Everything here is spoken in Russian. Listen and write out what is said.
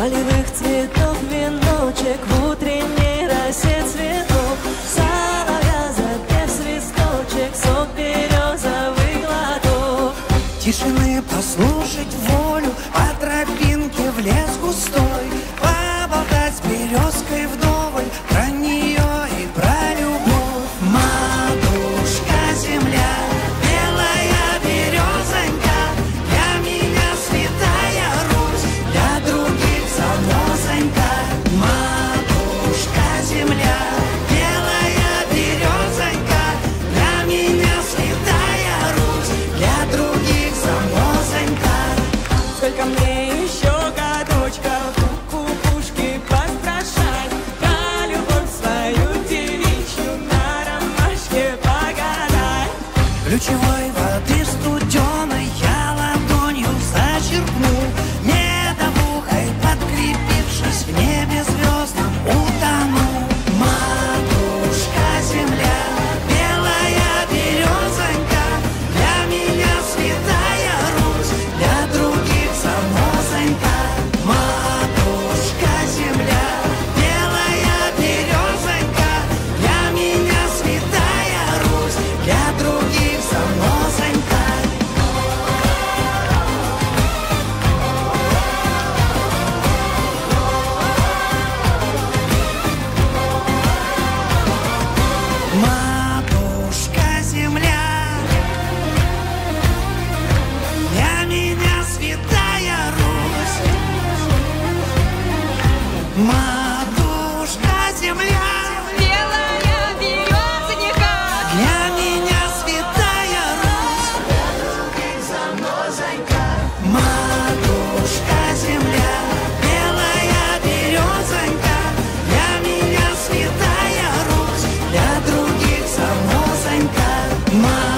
полевых цветов веночек в утренней росе цветов. Соловья запев свисточек, сок березовый глоток. Тишины послушать волю, по тропинке в лес густой, поболтать с березкой вдоволь про нее и про любовь. Матушка земля, белая березонька, для меня святая Русь, для других занозонька. Матушка земля, белая березонька, для меня святая Русь, для других занозонька. Сколько мне еще годочков у кукушки попрошать, про любовь свою девичью на ромашке погадать. Ключевой воды студеной я ладонью зачерпнул, медовухой подкрепившись, в небе звездном утонул. Матушка земля, белая березонька, для меня святая Русь, для других занозонька. Матушка земля, белая березонька, для меня святая Русь, для других занозонька. Матушка земля, для меня святая Русь. Матушка земля, Белая березонька, для меня святая Русь. Матушка земля, белая березонька, для меня святая Русь, для других занозонька.